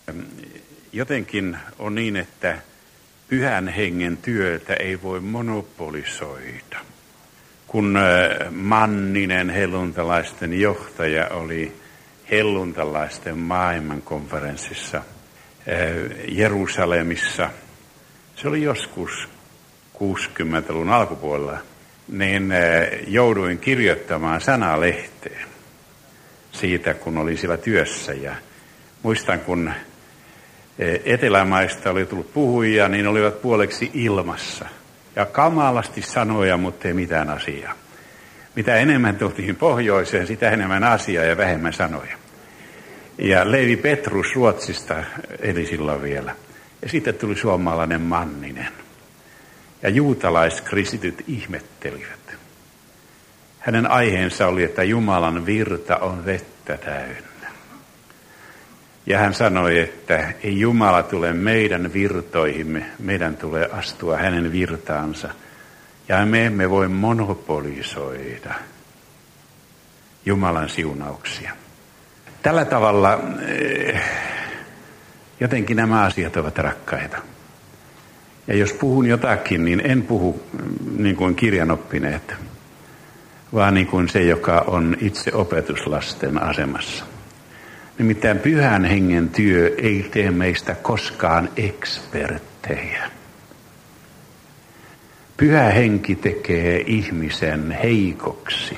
Jotenkin on niin, että pyhän hengen työtä ei voi monopolisoida. Kun Manninen, helluntalaisten johtaja, oli helluntalaisten maailmankonferenssissa Jerusalemissa, se oli joskus 60-luvun alkupuolella, niin jouduin kirjoittamaan sanalehteen siitä, kun olin siellä työssä. Ja muistan, kun Etelämaista oli tullut puhujia, niin olivat puoleksi ilmassa. Ja kamalasti sanoja, mutta ei mitään asiaa. Mitä enemmän tultiin pohjoiseen, sitä enemmän asiaa ja vähemmän sanoja. Ja Levi Petrus Ruotsista eli silloin vielä. Ja sitten tuli suomalainen Manninen. Ja juutalaiskristityt ihmettelivät. Hänen aiheensa oli, että Jumalan virta on vettä täynnä. Ja hän sanoi, että ei Jumala tule meidän virtoihimme, meidän tulee astua hänen virtaansa. Ja me emme voi monopolisoida Jumalan siunauksia. Tällä tavalla jotenkin nämä asiat ovat rakkaita. Ja jos puhun jotakin, niin en puhu niin kuin kirjanoppineet, vaan niin kuin se, joka on itse opetuslasten asemassa. Nimittäin pyhän hengen työ ei tee meistä koskaan eksperttejä. Pyhä henki tekee ihmisen heikoksi.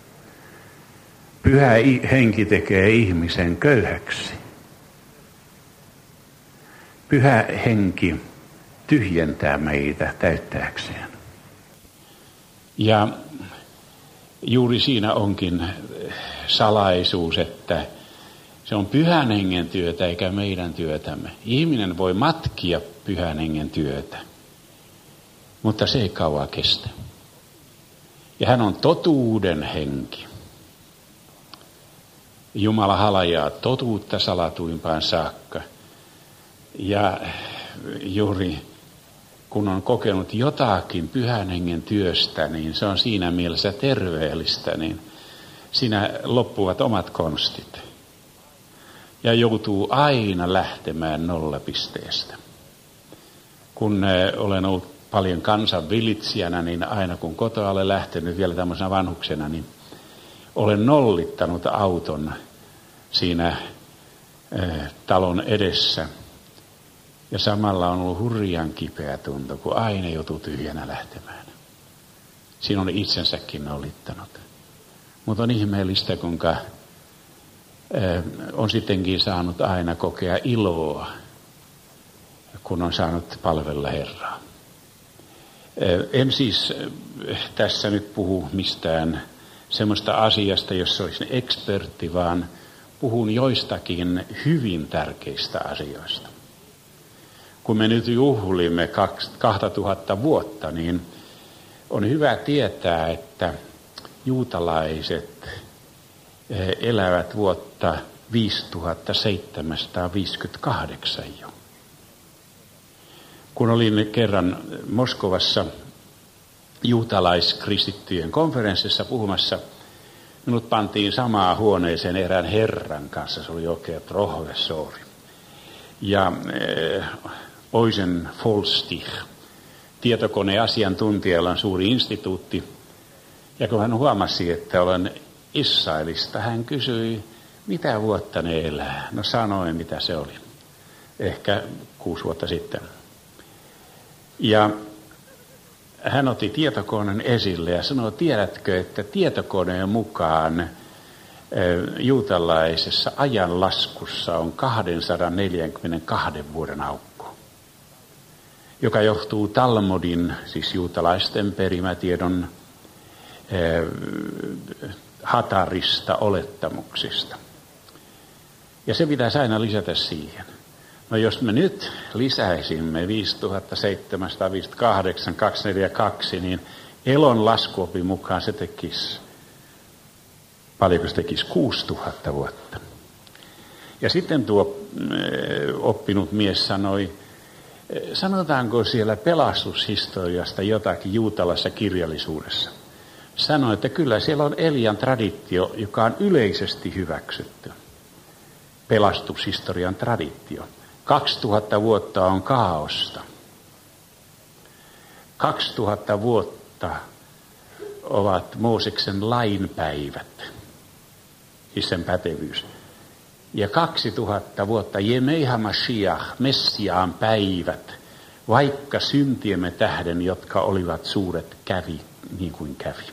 Pyhä henki tekee ihmisen köyhäksi. Pyhä henki tyhjentää meitä täyttääkseen. Ja juuri siinä onkin salaisuus, että se on pyhän hengen työtä eikä meidän työtämme. Ihminen voi matkia pyhän hengen työtä, mutta se ei kauan kestä. Ja hän on totuuden henki. Jumala halajaa totuutta salatuimpaan saakka. Ja juuri kun on kokenut jotakin pyhän hengen työstä, niin se on siinä mielessä terveellistä, niin siinä loppuvat omat konstit. Ja joutuu aina lähtemään nollapisteestä. Kun olen ollut paljon kansanvilitsijänä, niin aina kun kotoa olen lähtenyt vielä tämmöisenä vanhuksena, niin olen nollittanut auton siinä talon edessä. Ja samalla on ollut hurjan kipeä tunto, kun aina joutuu tyhjänä lähtemään. Siinä on itsensäkin nollittanut. Mutta on ihmeellistä, kuinka on sittenkin saanut aina kokea iloa, kun on saanut palvella Herraa. En siis tässä nyt puhu mistään semmoista asiasta, jossa olisin ekspertti, vaan puhun joistakin hyvin tärkeistä asioista. Kun me nyt juhlimme 2000 vuotta, niin on hyvä tietää, että juutalaiset elävät vuotta 5758 jo. Kun olin kerran Moskovassa juutalaiskristittyjen konferenssissa puhumassa, minut pantiin samaan huoneeseen erään herran kanssa, se oli oikein professori. Ja Oisen Folstich, tietokoneasiantuntijalla on suuri instituutti. Ja kun hän huomasi, että olen Israelista, hän kysyi, mitä vuotta ne elää. No sanoin, mitä se oli. Ehkä 6 vuotta sitten. Ja hän otti tietokoneen esille ja sanoi, tiedätkö, että tietokoneen mukaan juutalaisessa ajanlaskussa on 242 vuoden aukko, joka johtuu Talmudin, siis juutalaisten perimätiedon hatarista olettamuksista. Ja se pitäisi aina lisätä siihen. No jos me nyt lisäisimme 5758, 242, niin Elon laskuopin mukaan se tekisi, paljonko se tekisi, 6000 vuotta. Ja sitten tuo oppinut mies sanoi, sanotaanko siellä pelastushistoriasta jotakin juutalaisessa kirjallisuudessa. Sanoi, että kyllä siellä on Elian traditio, joka on yleisesti hyväksytty. Pelastushistorian traditio. 2000 vuotta on kaaosta. 2000 vuotta ovat Mooseksen lainpäivät, siis sen pätevyys. Ja 2000 vuotta Yemei HaMashiach, Messiaan päivät, vaikka syntiemme tähden, jotka olivat suuret, kävi niin kuin kävi.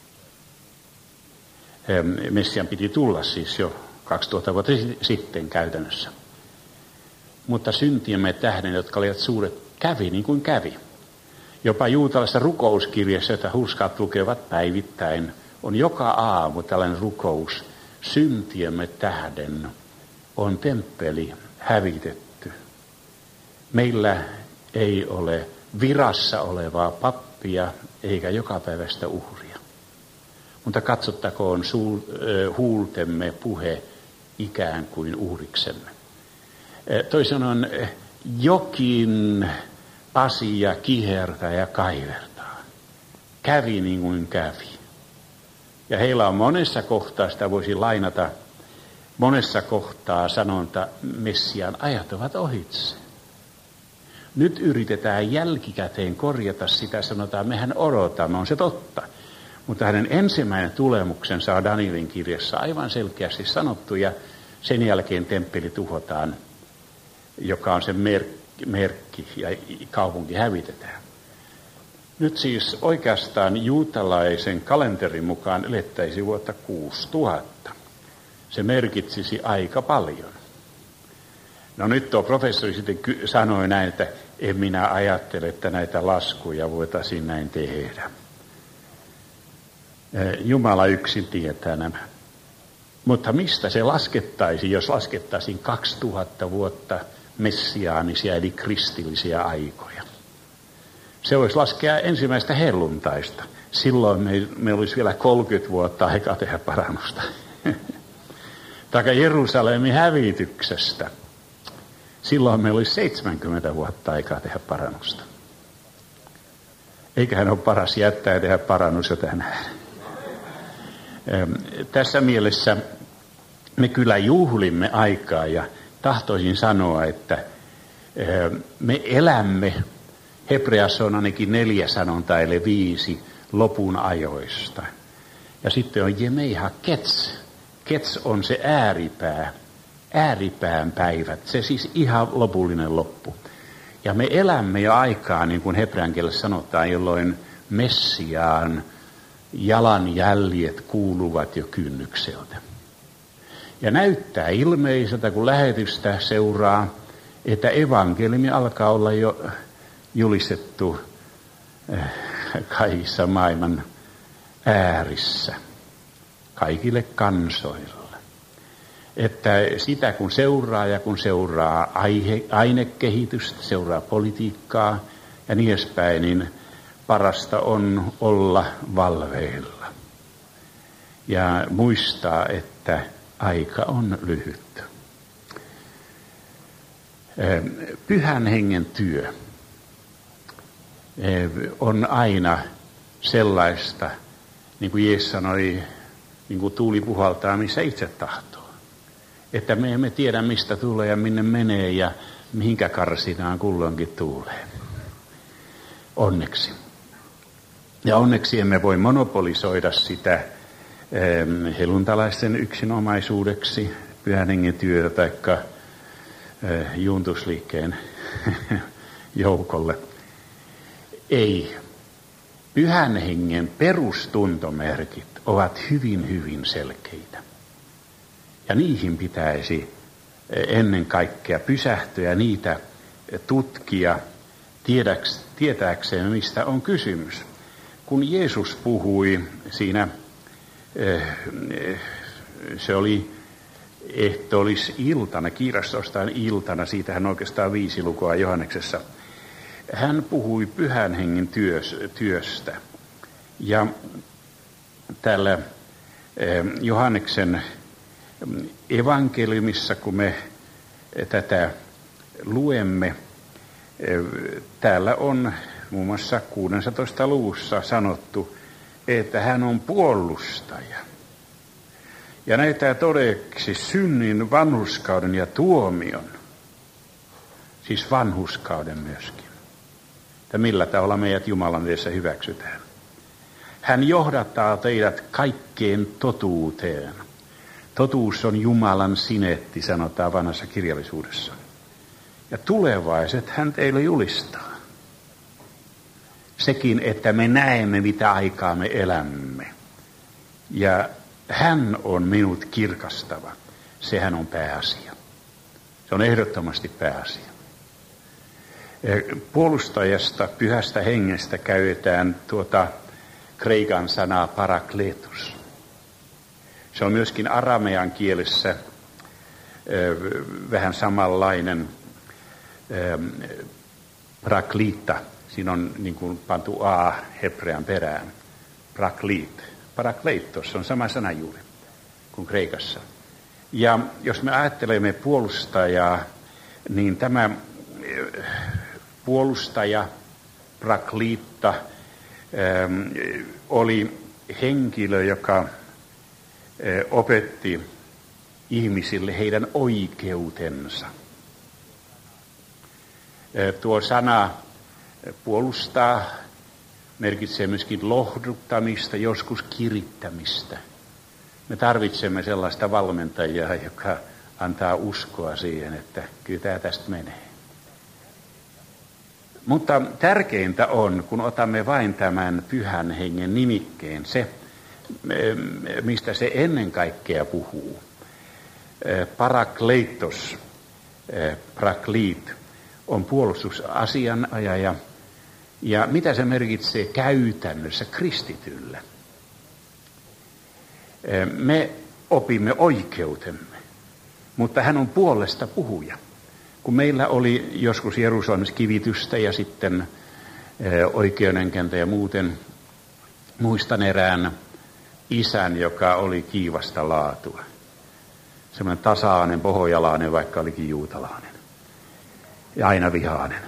Messiaan piti tulla siis jo 2000 vuotta sitten käytännössä. Mutta syntiemme tähden, jotka olivat suuret, kävi niin kuin kävi. Jopa juutalaisessa rukouskirjassa, jota hurskaat lukevat päivittäin, on joka aamu tällainen rukous. Syntiemme tähden on temppeli hävitetty. Meillä ei ole virassa olevaa pappia eikä jokapäiväistä uhria. Mutta katsottakoon huultemme puhe ikään kuin uhriksemme. Toisin sanoen jokin asia kihertää ja kaivertaa. Kävi niin kuin kävi. Ja heillä on monessa kohtaa, sitä voisi lainata, monessa kohtaa sanonta, Messiaan ajat ovat ohitse. Nyt yritetään jälkikäteen korjata sitä, sanotaan, mehän odotamme, on se totta. Mutta hänen ensimmäinen tulemuksensa on Danielin kirjassa aivan selkeästi sanottu, ja sen jälkeen temppeli tuhotaan, joka on sen merkki, ja kaupunki hävitetään. Nyt siis oikeastaan juutalaisen kalenterin mukaan elettäisiin vuotta 6000. Se merkitsisi aika paljon. No nyt tuo professori sitten sanoi näin, että en minä ajattele, että näitä laskuja voitaisiin näin tehdä. Jumala yksin tietää nämä. Mutta mistä se laskettaisiin, jos laskettaisiin 2000 vuotta messiaanisia eli kristillisiä aikoja? Se voisi laskea ensimmäistä helluntaista. Silloin me olisi vielä 30 vuotta aikaa tehdä parannusta. Tai Jerusalemin hävityksestä. Silloin meillä olisi 70 vuotta aikaa tehdä parannusta. Eiköhän ole paras jättää ja tehdä parannus jo tänään. Tässä mielessä me kyllä juhlimme aikaa ja tahtoisin sanoa, että me elämme, Hebreassa on ainakin 4 sanontaa, eli 5 lopun ajoista. Ja sitten on Yemei HaKetz. Ketz on se ääripään päivät, se siis ihan lopullinen loppu. Ja me elämme jo aikaa, niin kuin hebrean kielessä sanotaan, jolloin Messiaan jalanjäljet kuuluvat jo kynnykseltä. Ja näyttää ilmeiseltä, kun lähetystä seuraa, että evankeliumi alkaa olla jo julistettu kaikissa maailman äärissä, kaikille kansoille. Että sitä kun seuraa ainekehitystä, seuraa politiikkaa ja niin edespäin, niin parasta on olla valveilla. Ja muistaa, että aika on lyhyt. Pyhän hengen työ on aina sellaista, niin kuin Jeesus sanoi, niin kuin tuuli puhaltaa, missä itse tahtoo. Että me emme tiedä, mistä tulee ja minne menee ja mihinkä karsinaan kulloinkin tuulee. Onneksi. Ja onneksi emme voi monopolisoida sitä helluntalaisten yksinomaisuudeksi, pyhän hengen työtä taikka juuntusliikkeen joukolle. Ei. Pyhän hengen perustuntomerkit ovat hyvin, hyvin selkeitä. Ja niihin pitäisi ennen kaikkea pysähtyä ja niitä tutkia tietääkseen, mistä on kysymys. Kun Jeesus puhui siinä, se oli ehtoollisiltana, kiirastostaan iltana, siitähän oikeastaan 5 lukua Johanneksessa. Hän puhui pyhän hengen työstä. Ja täällä Johanneksen evankeliumissa, kun me tätä luemme, täällä on muun muassa 16. luvussa sanottu, että hän on puolustaja. Ja näyttää todeksi synnin, vanhurskauden ja tuomion. siis vanhurskauden myöskin. Että millä tavalla meidät Jumalan edessä hyväksytään. Hän johdattaa teidät kaikkeen totuuteen. Totuus on Jumalan sinetti, sanotaan vanhassa kirjallisuudessa. Ja tulevaiset hän teille julistaa. Sekin, että me näemme, mitä aikaa me elämme. Ja hän on minut kirkastava. Sehän on pääasia. Se on ehdottomasti pääasia. Puolustajasta, pyhästä hengestä käytetään kreikan sanaa parakletos. Se on myöskin aramean kielessä vähän samanlainen prakliitta. Siinä on niin kuin pantu A hebrean perään. Prakliit. Parakleitos on sama sana juuri kuin kreikassa. Ja jos me ajattelemme puolustajaa, niin tämä puolustaja, prakliitta, oli henkilö, joka opetti ihmisille heidän oikeutensa. Tuo sana puolustaa merkitsee myöskin lohduttamista, joskus kirittämistä. Me tarvitsemme sellaista valmentajaa, joka antaa uskoa siihen, että kyllä tämä tästä menee. Mutta tärkeintä on, kun otamme vain tämän pyhän hengen nimikkeen, se, mistä se ennen kaikkea puhuu. Parakleitos, prakliit, on puolustusasianajaja. Ja mitä se merkitsee käytännössä kristitylle? Me opimme oikeutemme, mutta hän on puolesta puhuja. Kun meillä oli joskus Jerusalemissa kivitystä ja sitten oikeudenkäyntä ja muuten, muistan erään isän, joka oli kiivasta laatua. Semmoinen tasainen, pohojalainen, vaikka olikin juutalainen. Ja aina vihainen.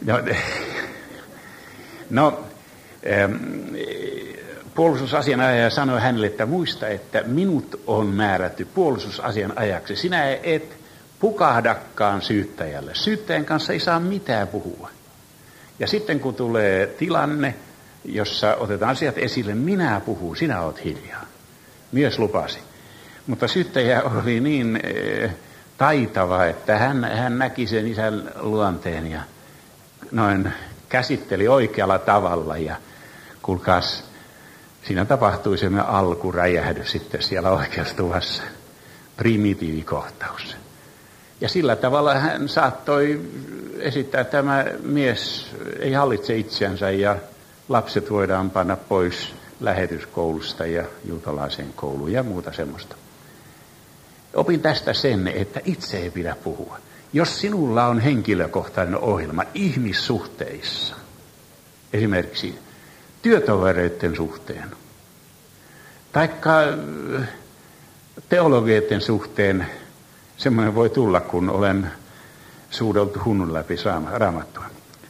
Puolustusasianajaja sanoi hänelle, että muista, että minut on määrätty puolustusasianajaksi. Sinä et pukahdakaan syyttäjälle. Syyttäjän kanssa ei saa mitään puhua. Ja sitten kun tulee tilanne, jossa otetaan asiat esille, minä puhun, sinä oot hiljaa. Mies lupasi. Mutta syyttäjä oli niin taitava, että hän näki sen isän luonteen ja noin käsitteli oikealla tavalla. Ja kuulkaas, siinä tapahtui semmoinen alkuräjähdys sitten siellä oikeustuvassa. Primitiivikohtaus. Ja sillä tavalla hän saattoi esittää, että tämä mies ei hallitse itseänsä ja lapset voidaan panna pois lähetyskoulusta ja juutalaiseen kouluun ja muuta semmoista. Opin tästä sen, että itse ei pidä puhua. Jos sinulla on henkilökohtainen ohjelma ihmissuhteissa, esimerkiksi työtovereiden suhteen, taikka teologioiden suhteen, semmoinen voi tulla, kun olen suudeltu hunnun läpi Raamattua.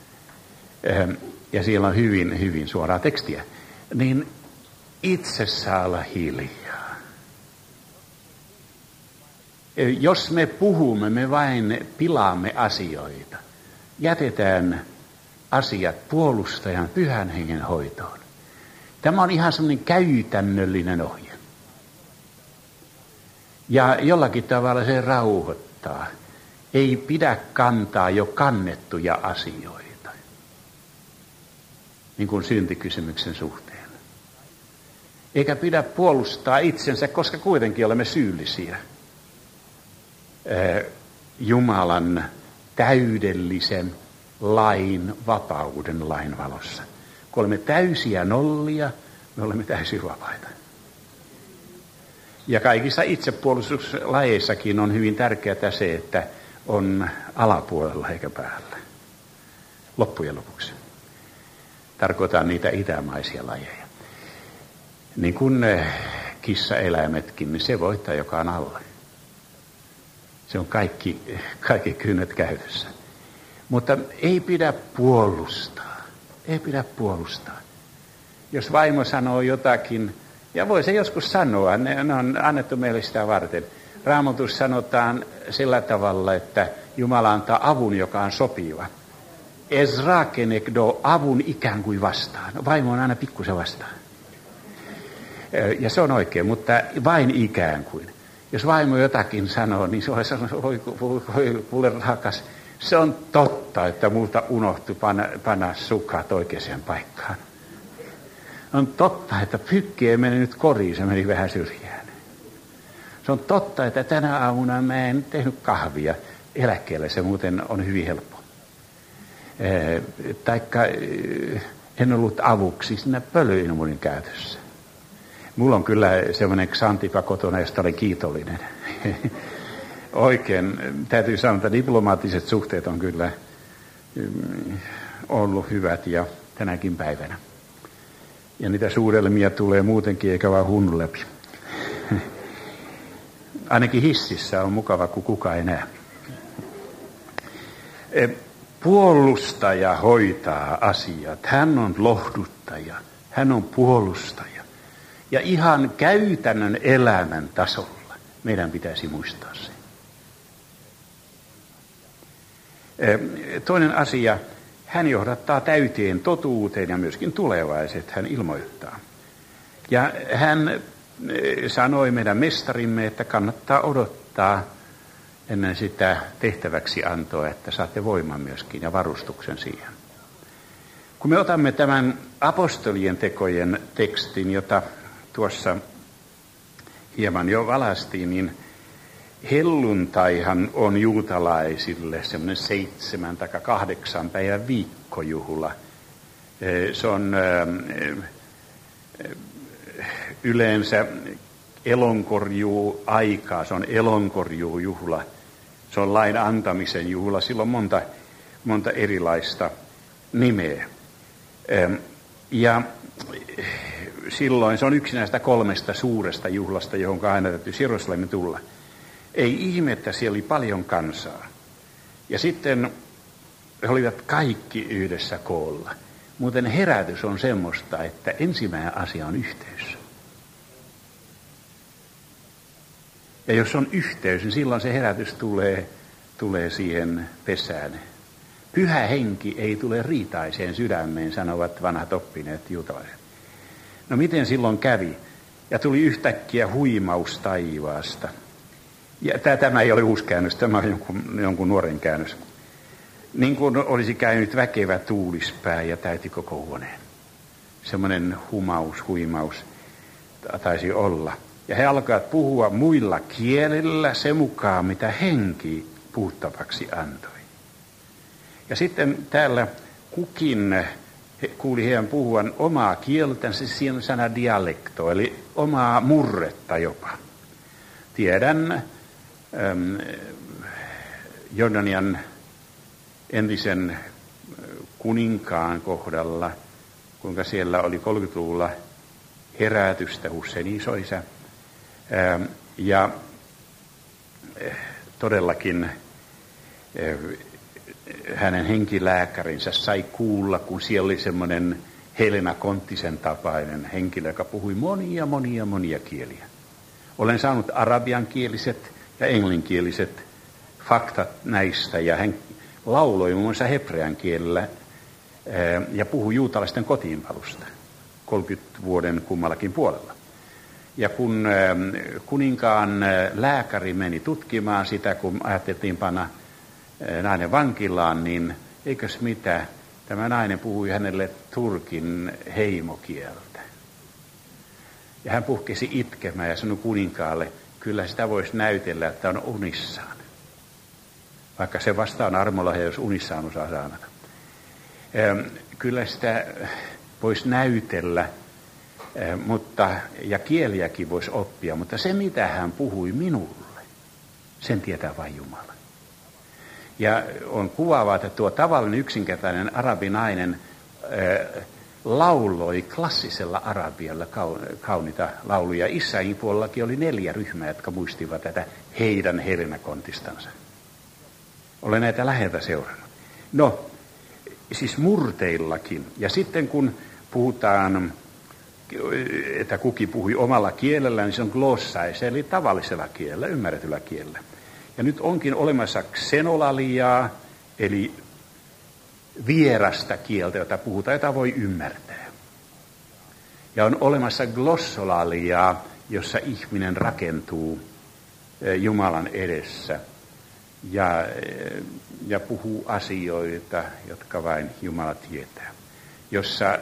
Ja siellä on hyvin, hyvin suoraa tekstiä. Niin itse saa olla hiljaa. Jos me puhumme, me vain pilaamme asioita. Jätetään asiat puolustajan pyhän hengen hoitoon. Tämä on ihan semmoinen käytännöllinen ohje. Ja jollakin tavalla se rauhoittaa. Ei pidä kantaa jo kannettuja asioita. Niin kuin syntikysymyksen suhteen. Eikä pidä puolustaa itsensä, koska kuitenkin olemme syyllisiä. Jumalan täydellisen lain, vapauden lain valossa. Kun olemme täysiä nollia, me olemme täysin vapaita. Ja kaikissa itsepuolustuslajeissakin on hyvin tärkeää se, että on alapuolella eikä päällä. Loppujen lopuksi. Tarkoitan niitä itämaisia lajeja. Niin kuin kissaeläimetkin, niin se voittaa, joka on alla. Se on kaikki kynnet käytössä. Mutta ei pidä puolustaa. Ei pidä puolustaa. Jos vaimo sanoo jotakin, ja voi se joskus sanoa, ne on annettu meille sitä varten. Raamatussa sanotaan sillä tavalla, että Jumala antaa avun, joka on sopiva. Ezra kenekdo, avun ikään kuin vastaan. Vaimo on aina pikkusen vastaan. Ja se on oikein, mutta vain ikään kuin. Jos vaimo jotakin sanoo, niin se on kuule rakas, se on totta, että multa unohtui panna sukat oikeaan paikkaan. On totta, että pykki ei mene nyt koriin, se meni vähän syrjään. Se on totta, että tänä aamuna mä en tehnyt kahvia eläkkeelle, se muuten on hyvin helppo. Taikka en ollut avuksi siinä pölyinumurin käytössä. Mulla on kyllä semmoinen Xantipa kotona, josta olen kiitollinen. Oikein, täytyy sanoa, että diplomaattiset suhteet on kyllä ollut hyvät ja tänäkin päivänä. Ja niitä suudelmia tulee muutenkin, eikä vaan hunnun läpi. Ainakin hississä on mukava, kun kukaan ei näe. Puolustaja hoitaa asiat. Hän on lohduttaja. Hän on puolustaja. Ja ihan käytännön elämän tasolla meidän pitäisi muistaa se. Toinen asia, hän johdattaa täyteen totuuteen ja myöskin tulevaiset, hän ilmoittaa. Ja hän sanoi meidän mestarimme, että kannattaa odottaa ennen sitä tehtäväksi antoa, että saatte voiman myöskin ja varustuksen siihen. Kun me otamme tämän apostolien tekojen tekstin, jota tuossa hieman jo valaistiin, niin helluntaihan on juutalaisille semmoinen 7 tai 8 päivän viikkojuhla. Se on yleensä elonkorjuu-aikaa, se on elonkorjuu-juhla, se on lain antamisen juhla, sillä on monta erilaista nimeä. Ja silloin se on yksi näistä 3 suuresta juhlasta, johon aina täytyy Jerusalemin tulla. Ei ihme, että siellä oli paljon kansaa. Ja sitten he olivat kaikki yhdessä koolla. Muuten herätys on semmoista, että ensimmäinen asia on yhteys. Ja jos on yhteys, niin silloin se herätys tulee siihen pesään. Pyhä henki ei tule riitaiseen sydämeen, sanovat vanhat oppineet juutalaiset. No miten silloin kävi? Ja tuli yhtäkkiä huimaus taivaasta. Ja tämä ei ole uusi käännös, tämä on jonkun nuoren käännös. Niin kuin olisi käynyt väkevä tuulispää ja täytti koko huoneen. Semmoinen huimaus taisi olla. Ja he alkoivat puhua muilla kielillä se mukaan, mitä henki puhuttavaksi antoi. Ja sitten täällä kukin kuuli heidän puhuvan omaa kieltänsä, siinä on sana dialekto, eli omaa murretta jopa. Tiedän Jordanian entisen kuninkaan kohdalla, kuinka siellä oli 30-luvulla herätystä Hussein isoisä. Ja todellakin hänen henkilääkärinsä sai kuulla, kun siellä oli semmoinen Helena Konttisen tapainen henkilö, joka puhui monia kieliä. Olen saanut arabiankieliset ja englanninkieliset faktat näistä, ja hän lauloi muun muassa hebrean kielellä ja puhui juutalaisten kotiinpalusta 30 vuoden kummallakin puolella. Ja kun kuninkaan lääkäri meni tutkimaan sitä, kun ajateltiin panna nainen vankilaan, niin eikös mitä, tämä nainen puhui hänelle turkin heimokieltä. Ja hän puhkesi itkemään ja sanoi kuninkaalle, kyllä sitä voisi näytellä, että on unissaan. Vaikka se vastaan armolla, jos unissaan osaa saanata. Kyllä sitä voisi näytellä, ja kieliäkin voisi oppia, mutta se mitä hän puhui minulle, sen tietää vain Jumala. Ja on kuvaavaa, että tuo tavallinen yksinkertainen arabinainen lauloi klassisella arabialla kauniita lauluja. Israelin puolellakin oli 4 ryhmää, jotka muistivat tätä heidän Helena Kontistansa. Olen näitä läheltä seurannut. No, siis murteillakin. Ja sitten kun puhutaan, että kukin puhui omalla kielellä, niin se on glossais, eli tavallisella kielellä, ymmärretyllä kielellä. Ja nyt onkin olemassa xenolaliaa, eli vierasta kieltä, jota puhutaan, jota voi ymmärtää. Ja on olemassa glossolaliaa, jossa ihminen rakentuu Jumalan edessä ja puhuu asioita, jotka vain Jumala tietää. Jossa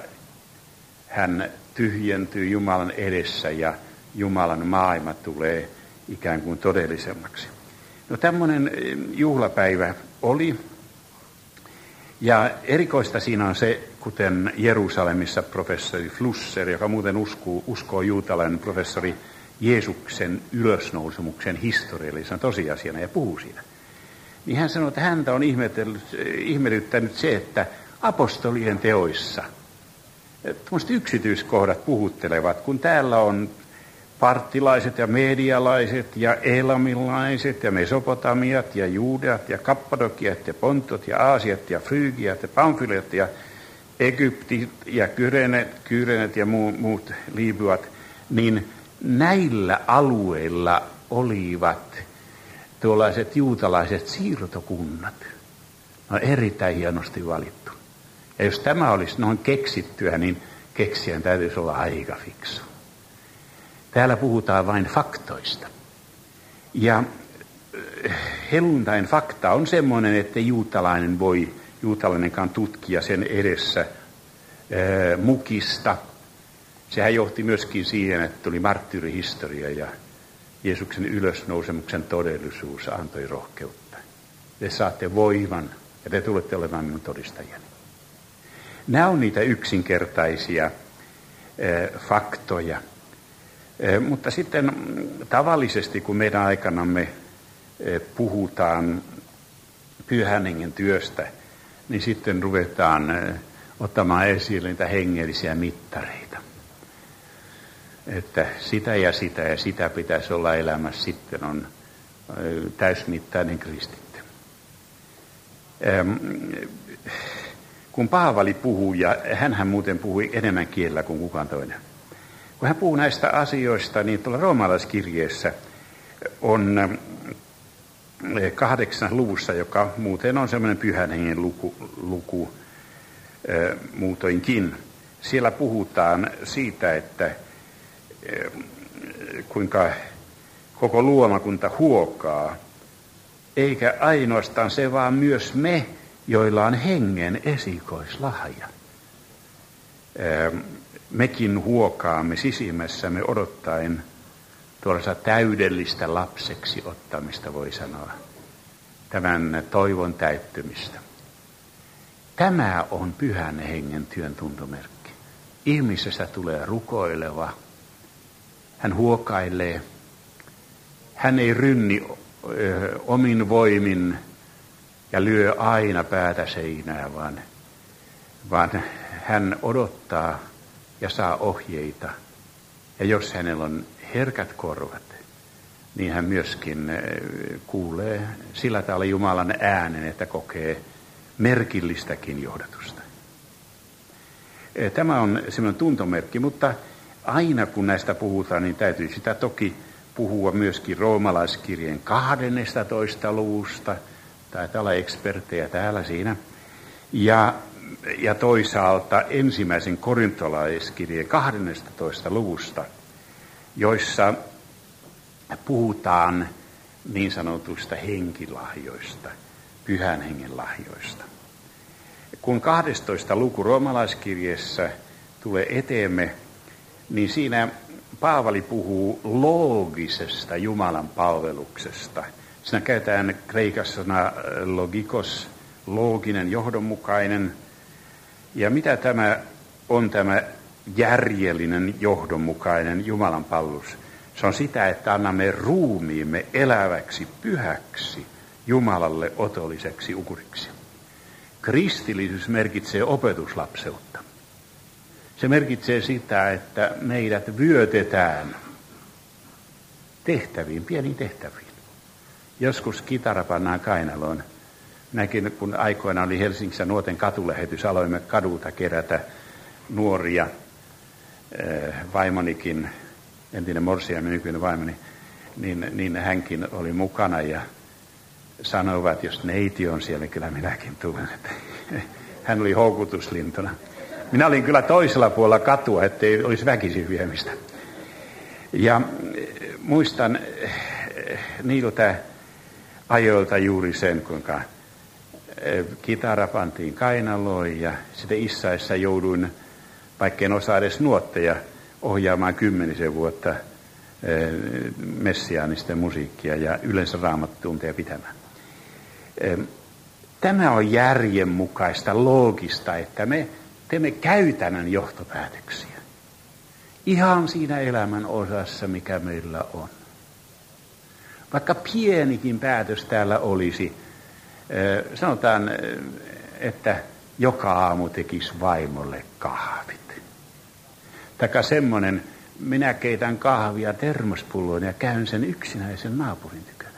hän tyhjentyy Jumalan edessä ja Jumalan maailma tulee ikään kuin todellisemmaksi. No tämmöinen juhlapäivä oli. Ja erikoista siinä on se, kuten Jerusalemissa professori Flusser, joka muuten uskoo juutalainen professori Jeesuksen ylösnousemuksen historiallisena tosiasiana ja puhuu siinä. Niin hän sanoi, että häntä on ihmetyttänyt se, että apostolien teoissa tuommoiset yksityiskohdat puhuttelevat, kun täällä on parttilaiset ja medialaiset ja elamilaiset ja mesopotamiat ja juudeat ja kappadokiat ja pontot ja aasiat ja frygiat ja pamfyliat ja Egyptit ja kyrenet ja muut liibyat, niin näillä alueilla olivat tuollaiset juutalaiset siirtokunnat. No erittäin hienosti valittu. Ja jos tämä olisi noin keksittyä, niin keksijän täytyisi olla aika fiksu. Täällä puhutaan vain faktoista. Ja helluntain fakta on semmoinen, että juutalainenkaan tutkia sen edessä mukista. Sehän johti myöskin siihen, että tuli marttyyrihistoria ja Jeesuksen ylösnousemuksen todellisuus antoi rohkeutta. Te saatte voiman ja te tulette olemaan minun todistajani. Nämä on niitä yksinkertaisia faktoja. Mutta sitten tavallisesti, kun meidän aikanamme puhutaan Pyhän Hengen työstä, niin sitten ruvetaan ottamaan esille niitä hengellisiä mittareita. Että sitä ja sitä pitäisi olla elämässä, sitten on täysmittainen kristitty. Kun Paavali puhuu, ja hänhän muuten puhui enemmän kielellä kuin kukaan toinen. Kun hän puhuu näistä asioista, niin tuolla roomalaiskirjeessä on 8. luvussa, joka muuten on semmoinen Pyhän Hengen luku muutoinkin. Siellä puhutaan siitä, että kuinka koko luomakunta huokaa, eikä ainoastaan se, vaan myös me, joilla on hengen esikoislahja. Mekin huokaamme sisimmässämme odottaen tuollaista täydellistä lapseksi ottamista, voi sanoa, tämän toivon täyttymistä. Tämä on Pyhän Hengen työn tuntomerkki. Ihmisestä tulee rukoileva, hän huokailee, hän ei rynni omin voimin ja lyö aina päätä seinää, vaan hän odottaa ja saa ohjeita. Ja jos hänellä on herkät korvat, niin hän myöskin kuulee sillä tavalla Jumalan äänen, että kokee merkillistäkin johdatusta. Tämä on semmoinen tuntomerkki, mutta aina kun näistä puhutaan, niin täytyy sitä toki puhua myöskin roomalaiskirjeen 12. luvusta. Taitaa olla eksperttejä täällä siinä. Ja toisaalta ensimmäisen korintolaiskirjeen 12. luvusta, joissa puhutaan niin sanotusta henkilahjoista, Pyhän Hengen lahjoista. Kun 12. luku roomalaiskirjeessä tulee eteemme, niin siinä Paavali puhuu loogisesta Jumalan palveluksesta. Siinä käytetään kreikassa sana logikos, looginen, johdonmukainen. Ja mitä tämä on tämä järjellinen, johdonmukainen Jumalan palvelus? Se on sitä, että annamme ruumiimme eläväksi, pyhäksi, Jumalalle otolliseksi uhriksi. Kristillisyys merkitsee opetuslapseutta. Se merkitsee sitä, että meidät vyötetään tehtäviin, pieniin tehtäviin. Joskus kitara pannaan kainaloon. Minäkin, kun aikoina oli Helsingissä nuorten katulähetys, aloimme kadulta kerätä nuoria. Vaimonikin, entinen morsiamme, nykyinen vaimoni, niin hänkin oli mukana. Ja sanoivat, jos neiti on siellä, kyllä minäkin tulen. Että hän oli houkutuslintuna. Minä olin kyllä toisella puolella katua, ettei olisi väkisin viemistä. Ja muistan niiltä ajoilta juuri sen, kuinka kitara pantiin kainaloon ja sitten issaessa jouduin, vaikka en osaa edes nuotteja, ohjaamaan 10 vuotta messiaanisten musiikkia ja yleensä raamattutunteja pitämään. Tämä on järjenmukaista, loogista, että me teemme käytännön johtopäätöksiä. Ihan siinä elämän osassa, mikä meillä on. Vaikka pienikin päätös täällä olisi, sanotaan, että joka aamu tekisi vaimolle kahvit. Taikka semmoinen, minä keitän kahvia termospulloon ja käyn sen yksinäisen naapurin tykönä.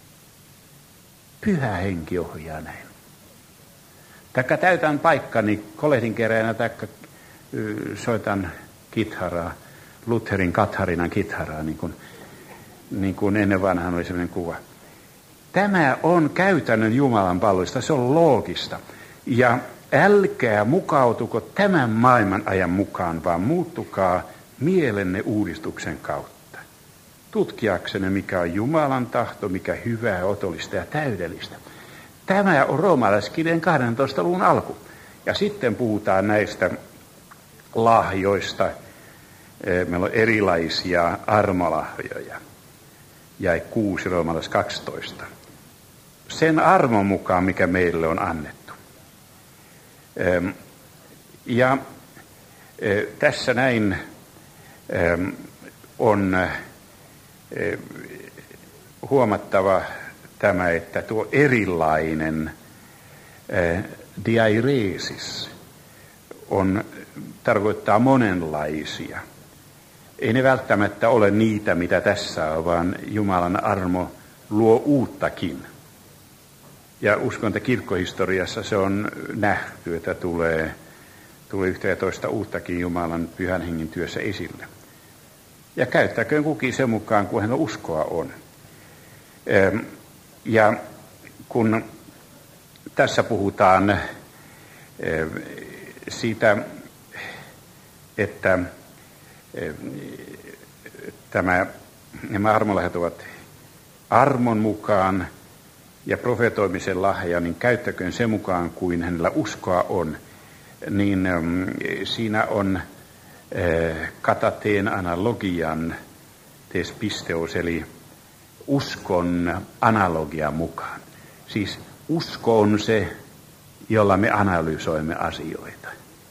Pyhä henki ohjaa näin. Taikka täytän paikkani kolehdinkeräjänä taikka soitan kitharaa, Lutherin Katharinan kitharaa, niin kuin ennen vanhaan oli sellainen kuva. Tämä on käytännön Jumalan palvelusta, se on loogista. Ja älkää mukautuko tämän maailman ajan mukaan, vaan muuttukaa mielenne uudistuksen kautta. Tutkiaksenne, mikä on Jumalan tahto, mikä hyvää, otollista ja täydellistä. Tämä on roomalaiskirjeen 12. luvun alku. Ja sitten puhutaan näistä lahjoista. Meillä on erilaisia armolahjoja. Jäi 6 roomalais 12. Sen armon mukaan, mikä meille on annettu. Ja tässä näin on huomattava tämä, että tuo erilainen diairesis tarkoittaa monenlaisia. Ei ne välttämättä ole niitä, mitä tässä on, vaan Jumalan armo luo uuttakin. Ja uskon, että kirkkohistoriassa se on nähty, että tulee yhtä ja toista uuttakin Jumalan pyhän hengen työssä esille. Ja käyttäköön kukin sen mukaan, kun hän uskoa on. Ja kun tässä puhutaan siitä, että nämä armolahjat ovat armon mukaan ja profetoimisen lahja, niin käyttäköön sen mukaan, kuin hänellä uskoa on. Niin siinä on katateen analogian tes pisteus, eli uskon analogian mukaan. Siis usko on se, jolla me analysoimme asioita.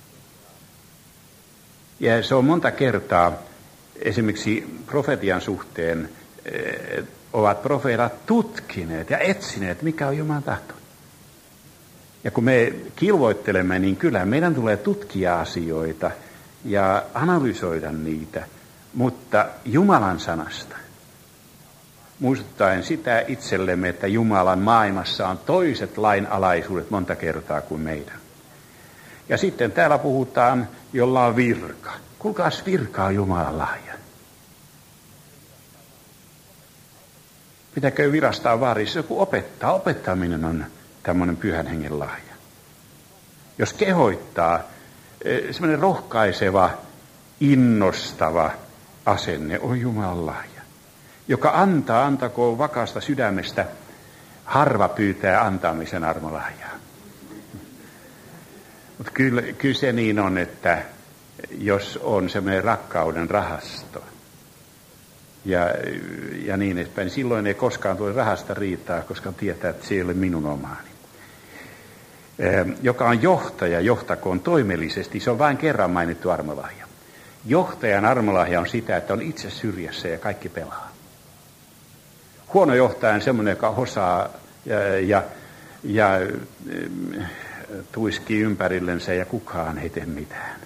Ja se on monta kertaa, esimerkiksi profetian suhteen, ovat profeetat tutkineet ja etsineet, mikä on Jumalan tahto. Ja kun me kilvoittelemme, niin kyllä meidän tulee tutkia asioita ja analysoida niitä, mutta Jumalan sanasta. Muistuttaen sitä itsellemme, että Jumalan maailmassa on toiset lainalaisuudet monta kertaa kuin meidän. Ja sitten täällä puhutaan, jolla on virka. Kuulkaas, virka on Jumalan lahja. Pitäkö virastaa vaarissa? Joku opettaa. Opettaminen on tämmöinen pyhän hengen lahja. Jos kehoittaa, semmoinen rohkaiseva, innostava asenne on Jumalan lahja. Joka antakoon vakaasta sydämestä, harva pyytää antamisen armolahjaa. Mutta kyllä se niin on, että jos on semmoinen rakkauden rahasto ja niin edespäin, niin silloin ei koskaan tule rahasta riittää, koska tietää, että se ei ole minun omaani. Joka on johtaja, johtakoon toimellisesti, se on vain kerran mainittu armolahja. Johtajan armolahja on sitä, että on itse syrjässä ja kaikki pelaa. Huono johtaja on semmoinen, joka osaa ja tuiskii ympärillensä ja kukaan ei tee mitään.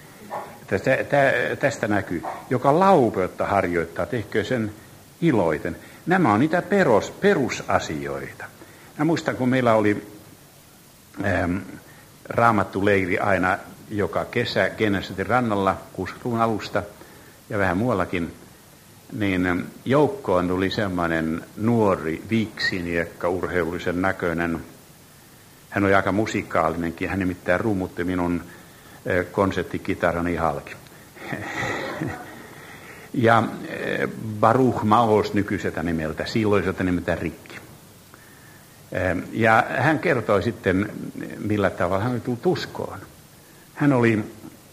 Tästä näkyy. Joka laupeutta harjoittaa, tehkö sen iloiten. Nämä on niitä perusasioita. Mä muistan, kun meillä oli raamattuleiri aina joka kesä Genesaretin rannalla 60-luvun alusta ja vähän muuallakin. niin joukkoon tuli semmoinen nuori viiksiniekka, urheilullisen näköinen. Hän oli aika musikaalinenkin, hän nimittäin rummutti minun konserttikitarani halki. Ja Baruch Maos nykyiseltä nimeltä, silloiselta nimeltä Rikki. Ja hän kertoi sitten, millä tavalla hän oli tullut uskoon. Hän oli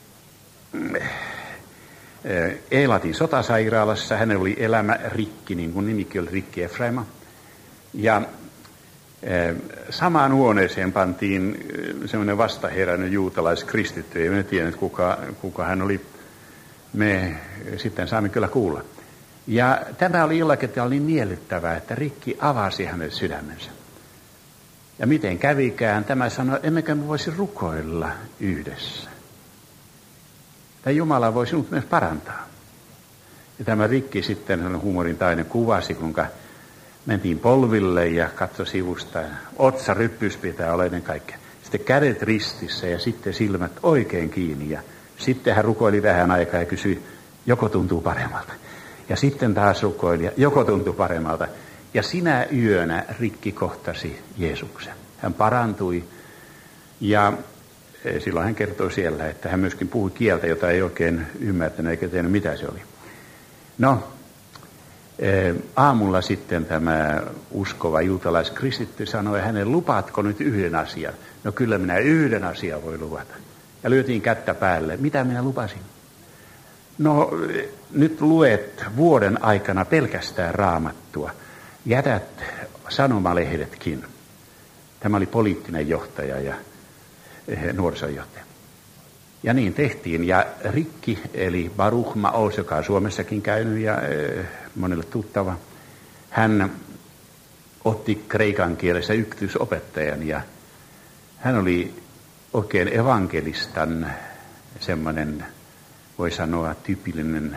Eilatin sotasairaalassa, hänellä oli elämä rikki, niin kuin nimikin oli Rikki Efraima. Ja samaan huoneeseen pantiin semmoinen vastaherännyt juutalaiskristitty, ei me tiennyt kuka hän oli. Me sitten saamme kyllä kuulla. Ja tämä oli jollakin tavalla niin miellyttävää, että Rikki avasi hänelle sydämensä. Ja miten kävikään, tämä sanoi, emmekä me voisi rukoilla yhdessä. Tai Jumala voi sinut myös parantaa. Ja tämä Rikki sitten, huumorintainen, kuvasi, kuinka mentiin polville ja katsoi sivusta. Otsa ryppys pitää olla ennen kaikkea. Sitten kädet ristissä ja sitten silmät oikein kiinni. Ja sitten hän rukoili vähän aikaa ja kysyi, joko tuntuu paremmalta. Ja sitten taas rukoili, joko tuntuu paremmalta. Ja sinä yönä Rikki kohtasi Jeesuksen. Hän parantui ja silloin hän kertoi siellä, että hän myöskin puhui kieltä, jota ei oikein ymmärtänyt eikä tiennyt mitä se oli. No, aamulla sitten tämä uskova juutalaiskristitty sanoi hänelle, lupaatko nyt yhden asian? No kyllä minä yhden asian voi luvata. Ja lyötiin kättä päälle. Mitä minä lupasin? No, nyt luet vuoden aikana pelkästään Raamattua. Jätät sanomalehdetkin. Tämä oli poliittinen johtaja ja nuorisojohtaja. Ja niin tehtiin. Ja Rikki, eli Baruch Maos, joka on Suomessakin käynyt ja monelle tuttava, hän otti kreikan kielessä ykkösopettajan ja hän oli oikein evankelistan semmoinen, voi sanoa, tyypillinen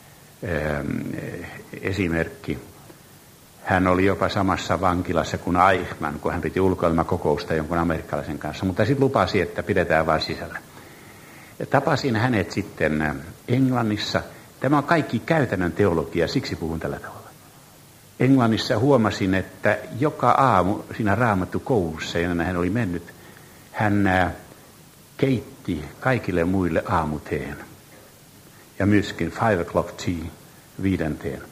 esimerkki. Hän oli jopa samassa vankilassa kuin Eichmann, kun hän piti ulkoilmakokousta jonkun amerikkalaisen kanssa, mutta sitten lupasi, että pidetään vain sisällä. Tapasin hänet sitten Englannissa. Tämä on kaikki käytännön teologia, siksi puhun tällä tavalla. Englannissa huomasin, että joka aamu siinä Raamattukoulussa, jonne hän oli mennyt, hän keitti kaikille muille aamuteen. Ja myöskin 5 o'clock tea, 5.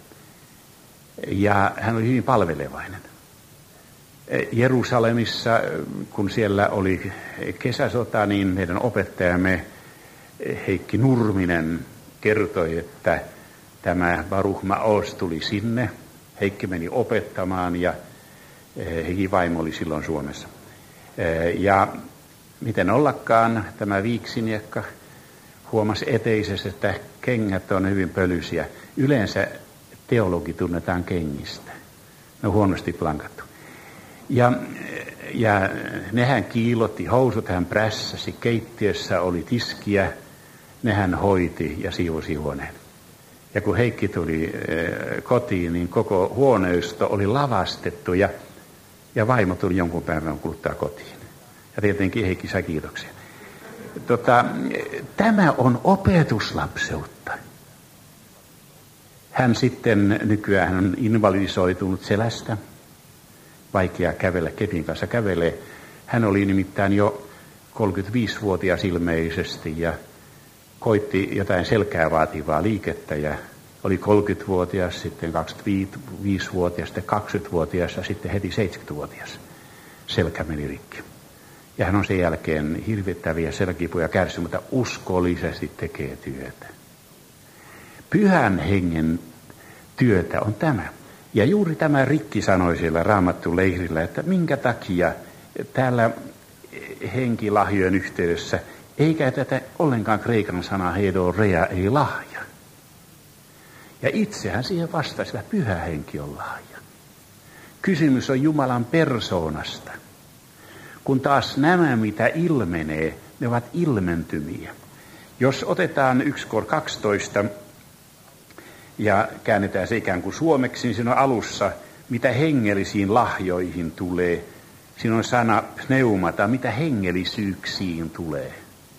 Ja hän oli hyvin palvelevainen. Jerusalemissa, kun siellä oli kesäsota, niin meidän opettajamme Heikki Nurminen kertoi, että tämä Baruch Maos tuli sinne. Heikki meni opettamaan ja Heikin vaimo oli silloin Suomessa. Ja miten ollakaan tämä viiksiniekka huomasi eteisessä, että kengät on hyvin pölyisiä. Yleensä teologi tunnetaan kengistä. Ne on huonosti plankattu. Ja nehän kiilotti, housut hän prässäsi, keittiössä oli tiskiä, nehän hoiti ja siivosi huoneen. Ja kun Heikki tuli kotiin, niin koko huoneisto oli lavastettu ja vaimo tuli jonkun päivän kuluttaa kotiin. Ja tietenkin Heikki sai kiitoksia. Tämä on opetuslapseutta. Hän sitten nykyään on invalidisoitunut selästä. Vaikea kävellä, kepin kanssa kävelee. Hän oli nimittäin jo 35-vuotias ilmeisesti ja koitti jotain selkää vaativaa liikettä ja oli 30-vuotias, sitten 25-vuotias, sitten 20-vuotias ja sitten heti 70-vuotias. Selkä meni rikki. Ja hän on sen jälkeen hirvittäviä selkäkipuja kärsinyt, mutta uskollisesti tekee työtä. Pyhän hengen työtä on tämä. Ja juuri tämä Rikki sanoi siellä Raamattulehdillä, että minkä takia täällä henkilahjojen yhteydessä ei käytetä ollenkaan kreikan sanaa heidorea, ei lahja. Ja itsehän siihen vastasi, että pyhä henki on lahja. Kysymys on Jumalan persoonasta. Kun taas nämä, mitä ilmenee, ne ovat ilmentymiä. Jos otetaan 1 Kor 12 ja käännetään se ikään kuin suomeksi, niin siinä on alussa, mitä hengellisiin lahjoihin tulee. Siinä on sana pneumata, mitä hengellisyyksiin tulee.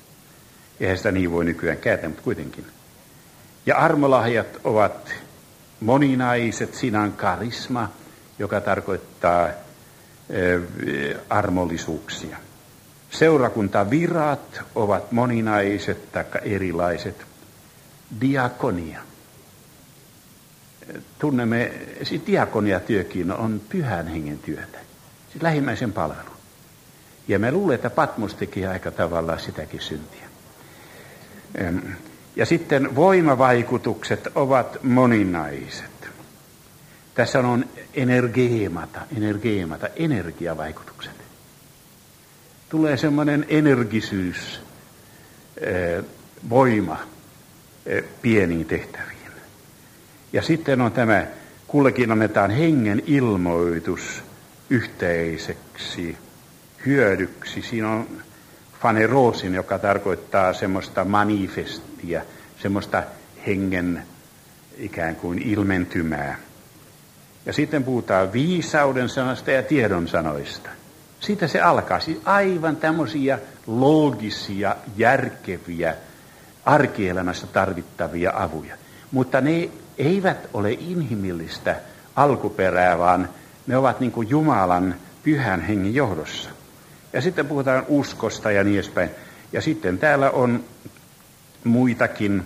Eihän sitä niin voi nykyään kääntää, mutta kuitenkin. Ja armolahjat ovat moninaiset, siinä on karisma, joka tarkoittaa armollisuuksia. Seurakuntavirat ovat moninaiset tai erilaiset. Diakonia. Tunnemme, diakoniatyökin on pyhän hengen työtä. Siis lähimmäisen palvelu. Ja me luulen, että Patmos teki aika tavalla sitäkin syntiä. Ja sitten voimavaikutukset ovat moninaiset. Tässä on energiavaikutukset. Tulee semmoinen energisyys, voima pieniin tehtäviin. Ja sitten on tämä, kullekin annetaan hengen ilmoitus yhteiseksi hyödyksi. Siinä on fanerosin, joka tarkoittaa semmoista manifestia, semmoista hengen ikään kuin ilmentymää. Ja sitten puhutaan viisauden sanasta ja tiedon sanoista. Siitä se alkaa, siis aivan tämmöisiä loogisia, järkeviä, arkielämässä tarvittavia avuja. Mutta ne eivät ole inhimillistä alkuperää, vaan ne ovat niin kuin Jumalan pyhän hengen johdossa. Ja sitten puhutaan uskosta ja niin edespäin. Ja sitten täällä on muitakin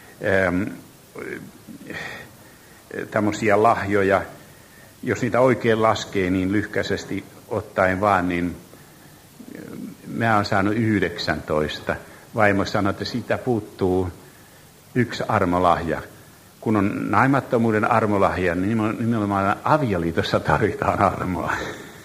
tämmöisiä lahjoja. Jos niitä oikein laskee, niin lyhkäisesti ottaen vaan, niin mä oon saanut 19. Vaimo sanoi, että siitä puuttuu yksi armolahja. Kun on naimattomuuden armolahja, niin nimenomaan avioliitossa tarvitaan armoa.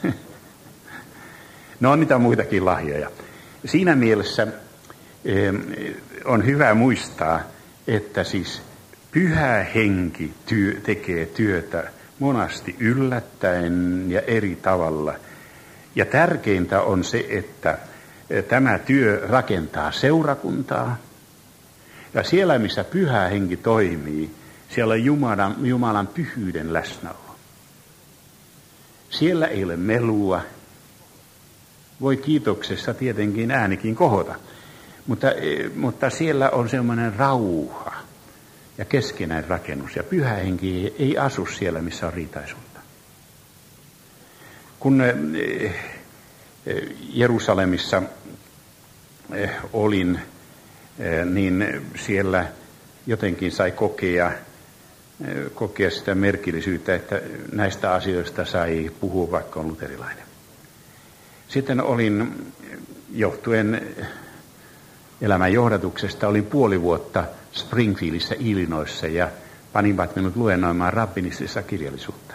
No on niitä muitakin lahjoja. Siinä mielessä on hyvä muistaa, että siis pyhä henki tekee työtä monasti yllättäen ja eri tavalla. Ja tärkeintä on se, että tämä työ rakentaa seurakuntaa. Ja siellä, missä pyhä henki toimii, siellä on Jumalan pyhyyden läsnäolo. Siellä ei ole melua. Voi kiitoksessa tietenkin äänikin kohota. Mutta siellä on semmoinen rauha ja keskinäinen rakennus. Ja pyhä henki ei asu siellä, missä on riitaisuutta. Kun Jerusalemissa olin, niin siellä jotenkin sai kokea sitä merkillisyyttä, että näistä asioista sai puhua, vaikka on luterilainen. Sitten olin, johtuen elämän johdatuksesta, olin puoli vuotta Springfieldissä, Illinoisissa, ja panivat minut luennoimaan rabbinistisessa kirjallisuutta.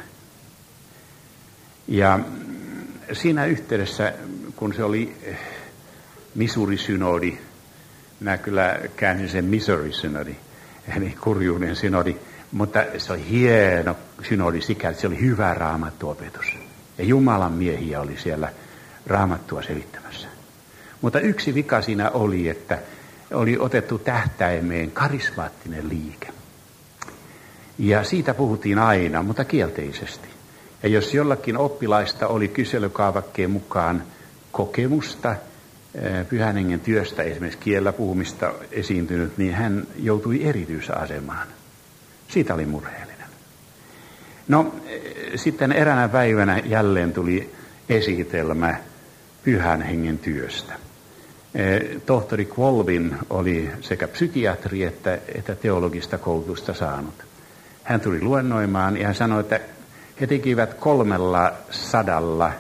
Ja siinä yhteydessä, kun se oli Missouri-synodi, minä kyllä käänsin sen Missouri-synodi, eli kurjuuden synodi, mutta se oli hieno synodi sikäli, että se oli hyvä raamattuopetus. Ja Jumalan miehiä oli siellä raamattua selittämässä. Mutta yksi vika siinä oli, että oli otettu tähtäimeen karismaattinen liike. Ja siitä puhuttiin aina, mutta kielteisesti. Ja jos jollakin oppilaista oli kyselykaavakkeen mukaan kokemusta pyhän hengen työstä, esimerkiksi kielellä puhumista esiintynyt, niin hän joutui erityisasemaan. Siitä oli murheellinen. No, sitten eräänä päivänä jälleen tuli esitelmä pyhän hengen työstä. Tohtori Colvin oli sekä psykiatri että teologista koulutusta saanut. Hän tuli luennoimaan ja hän sanoi, että he tekivät 300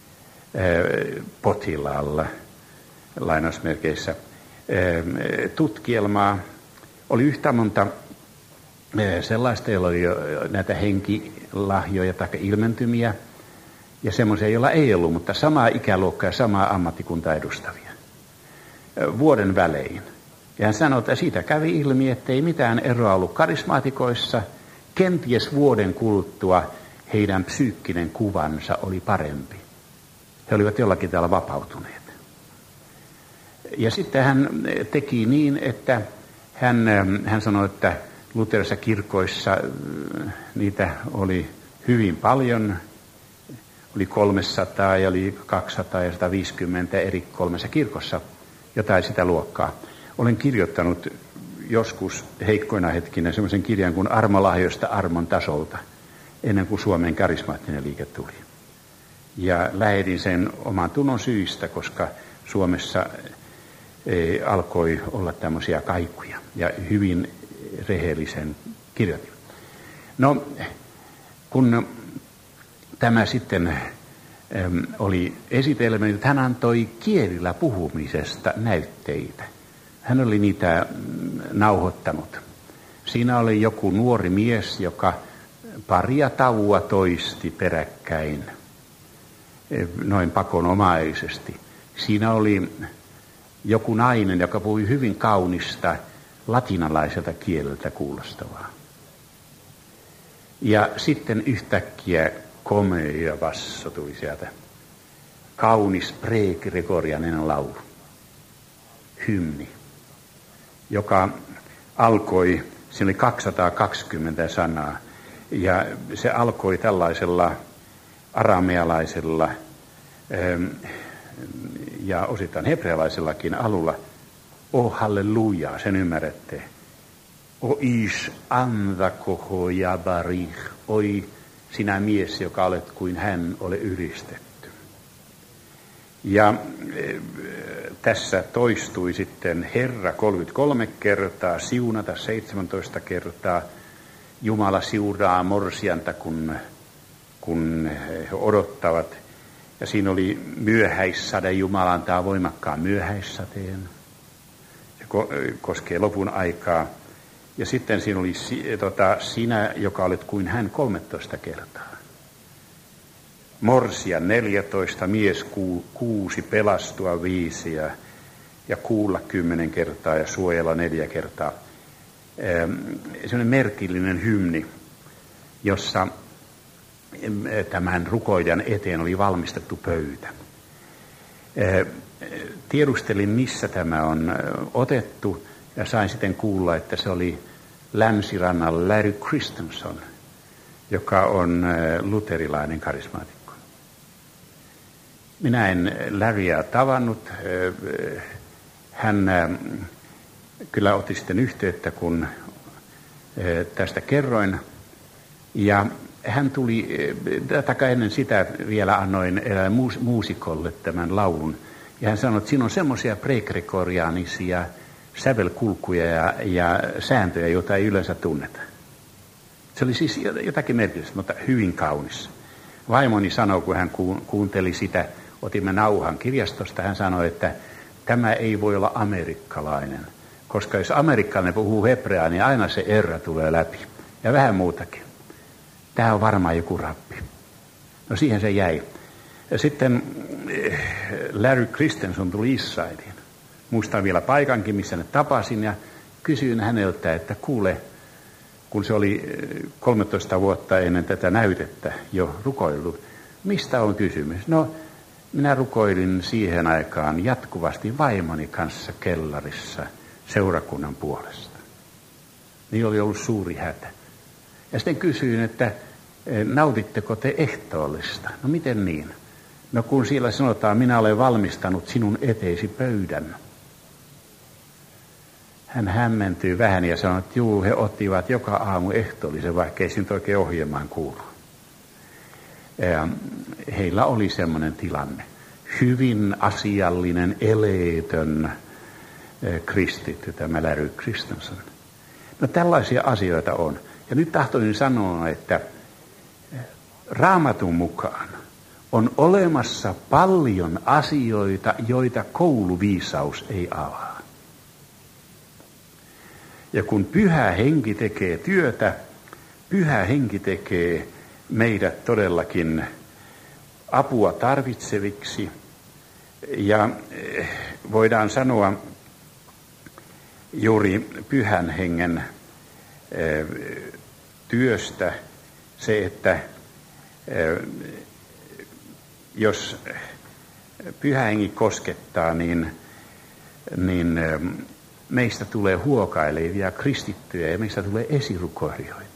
potilaalla, lainausmerkeissä, tutkielmaa. Oli yhtä monta sellaista, joilla oli näitä henkilahjoja tai ilmentymiä, ja semmoisia, joilla ei ollut, mutta samaa ikäluokkaa ja samaa ammattikuntaa edustavia. Vuoden välein. Ja hän sanoi, että siitä kävi ilmi, ettei mitään eroa ollut karismaatikoissa. Kenties vuoden kuluttua heidän psyykkinen kuvansa oli parempi. He olivat jollakin tavalla vapautuneet. Ja sitten hän teki niin, että hän sanoi, että luterilaisissa kirkoissa niitä oli hyvin paljon. Oli 300 ja oli 200 ja 150 eri 3 kirkossa, jotain sitä luokkaa. Olen kirjoittanut joskus heikkoina hetkinä semmoisen kirjan kuin Armolahjoista armon tasolta, ennen kuin Suomen karismaattinen liike tuli. Ja lähetin sen oman tunnon syistä, koska Suomessa alkoi olla tämmöisiä kaikuja ja hyvin rehellisen kirjoitin. No, kun tämä sitten oli esitelmä, että hän antoi kielillä puhumisesta näytteitä. Hän oli niitä nauhoittanut. Siinä oli joku nuori mies, joka paria taua toisti peräkkäin, noin pakonomaisesti. Siinä oli joku nainen, joka puhui hyvin kaunista latinalaiselta kieleltä kuulostavaa. Ja sitten yhtäkkiä komea basso tuli sieltä. Kaunis pre-gregorianen laulu, hymni, joka alkoi, siinä oli 220 sanaa, ja se alkoi tällaisella aramealaisella ja osittain hebrealaisellakin alulla. O halleluja, sen ymmärrätte. O ish andakoho ja barich, oi sinä mies, joka olet kuin hän, ole ylistetty. Ja tässä toistui sitten Herra 33 kertaa, siunata 17 kertaa, Jumala siunaa morsianta, kun he odottavat. Ja siinä oli myöhäissade, Jumala antaa voimakkaan myöhäissateen. Se koskee lopun aikaa. Ja sitten siinä oli sinä, joka olet kuin hän 13 kertaa. Morsia 14, mies 6, pelastua 5 ja kuulla 10 kertaa ja suojella 4 kertaa. Sellainen merkillinen hymni, jossa tämän rukoilijan eteen oli valmistettu pöytä. Tiedustelin, missä tämä on otettu, ja sain sitten kuulla, että se oli Länsirannalla Larry Christensen, joka on luterilainen karismaatikko. Minä en Larryä tavannut. Hän kyllä otti sitten yhteyttä, kun tästä kerroin. Ja hän tuli, ennen sitä vielä annoin muusikolle tämän laulun. Ja hän sanoi, että siinä on semmoisia pregregoriaanisia sävelkulkuja ja sääntöjä, joita ei yleensä tunneta. Se oli siis jotakin merkillistä, mutta hyvin kaunis. Vaimoni sanoi, kun hän kuunteli sitä, otimme nauhan kirjastosta, hän sanoi, että tämä ei voi olla amerikkalainen. Koska jos amerikkalainen puhuu hebreaa, niin aina se erä tulee läpi. Ja vähän muutakin. Tämä on varmaan joku rappi. No siihen se jäi. Ja sitten Larry Christensen tuli Israeliin. Muistan vielä paikankin, missä ne tapasin, ja kysyin häneltä, että kuule, kun se oli 13 vuotta ennen tätä näytettä jo rukoillut, mistä on kysymys? No, minä rukoilin siihen aikaan jatkuvasti vaimoni kanssa kellarissa seurakunnan puolesta. Niin oli ollut suuri hätä. Ja sitten kysyin, että nautitteko te ehtoollista? No miten niin? No kun siellä sanotaan, minä olen valmistanut sinun eteesi pöydän. Hän hämmentyi vähän ja sanoi, että juu, he ottivat joka aamu ehtoollisen, vaikka ei se nyt oikein ohjelmaan kuulu. Heillä oli semmoinen tilanne. Hyvin asiallinen, eleetön kristitty, tämä Larry Christensen. No tällaisia asioita on. Ja nyt tahtoisin sanoa, että Raamatun mukaan on olemassa paljon asioita, joita kouluviisaus ei avaa. Ja kun Pyhä Henki tekee työtä, Pyhä Henki tekee meidät todellakin apua tarvitseviksi. Ja voidaan sanoa juuri Pyhän Hengen työstä se, että jos Pyhä Henki koskettaa, niin meistä tulee huokailevia kristittyjä ja meistä tulee esirukoilijoita.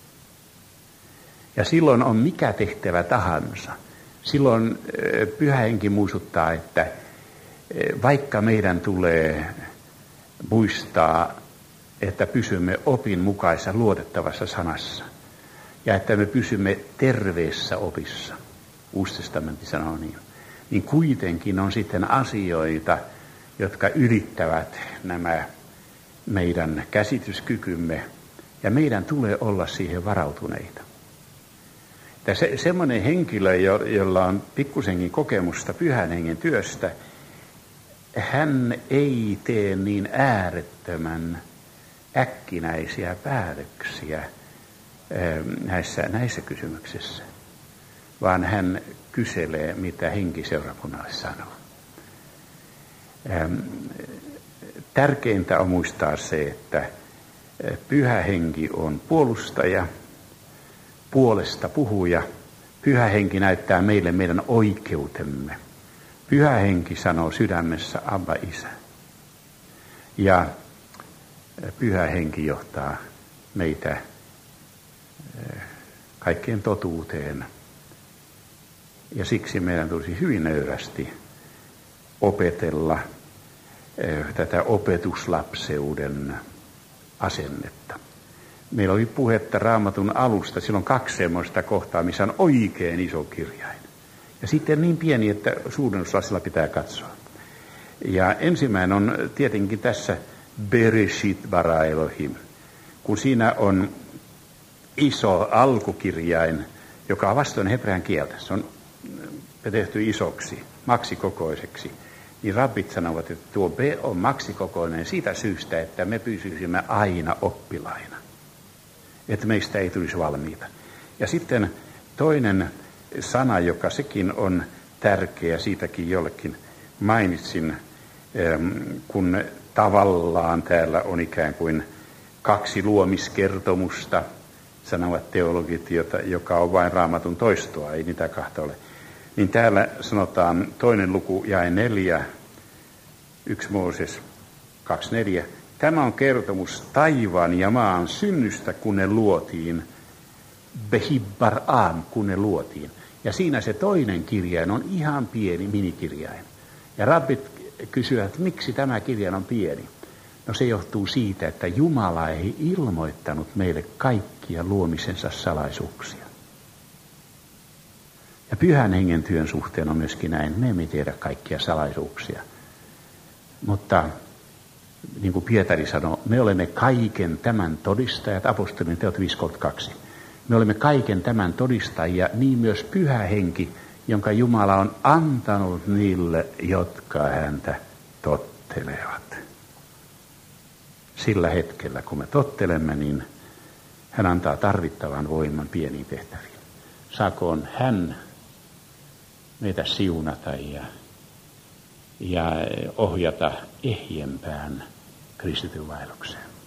Ja silloin on mikä tehtävä tahansa. Silloin Pyhä Henki muistuttaa, että vaikka meidän tulee muistaa että pysymme opin mukaisessa luotettavassa sanassa ja että me pysymme terveessä opissa. Uusi testamentti sanoo niin kuitenkin on sitten asioita, jotka ylittävät nämä meidän käsityskykymme, ja meidän tulee olla siihen varautuneita. Semmoinen henkilö, jolla on pikkusenkin kokemusta Pyhän Hengen työstä, hän ei tee niin äärettömän äkkinäisiä päätöksiä näissä kysymyksissä, vaan hän kyselee, mitä henki seurakunnalle sanoo. Tärkeintä on muistaa se, että Pyhä Henki on puolustaja, puolesta puhuja. Pyhä Henki näyttää meille meidän oikeutemme. Pyhä Henki sanoo sydämessä Abba Isä. Ja Pyhä Henki johtaa meitä kaikkeen totuuteen. Ja siksi meidän tulisi hyvin nöyrästi opetella tätä opetuslapseuden asennetta. Meillä oli puhetta Raamatun alusta, silloin 2 semmoista kohtaa, missä on oikein iso kirjain. Ja sitten niin pieni, että suurennuslasilla pitää katsoa. Ja ensimmäinen on tietenkin tässä Bereshit bara Elohim, kun siinä on iso alkukirjain, joka on vastoin hebrean kieltä. Se on tehty isoksi, maksikokoiseksi. Niin rabbit sanovat, että tuo B on maksikokoinen siitä syystä, että me pysyisimme aina oppilaina. Että meistä ei tulisi valmiita. Ja sitten toinen sana, joka sekin on tärkeä, siitäkin jollekin mainitsin, kun tavallaan täällä on ikään kuin 2 luomiskertomusta, sanovat teologit, joka on vain Raamatun toistoa, ei niitä 2 ole. Niin täällä sanotaan 2. luku jae 4, 1 Mooses 2.4. Tämä on kertomus taivaan ja maan synnystä, kun ne luotiin. Behibbar-am, kun ne luotiin. Ja siinä se toinen kirjain on ihan pieni minikirjain. Ja rabbit kysyvät, että miksi tämä kirjain on pieni? No se johtuu siitä, että Jumala ei ilmoittanut meille kaikkia luomisensa salaisuuksia. Ja Pyhän Hengen työn suhteen on myöskin näin. Me emme tiedä kaikkia salaisuuksia. Mutta niin kuin Pietari sanoi, me olemme kaiken tämän todistajat, apostolien teot 5.32. Me olemme kaiken tämän todistajia, niin myös Pyhä Henki, jonka Jumala on antanut niille, jotka häntä tottelevat. Sillä hetkellä, kun me tottelemme, niin hän antaa tarvittavan voiman pieniin tehtäviin. Saakoon hän meitä siunata ja ohjata ehjempään kristityn vaellukseen.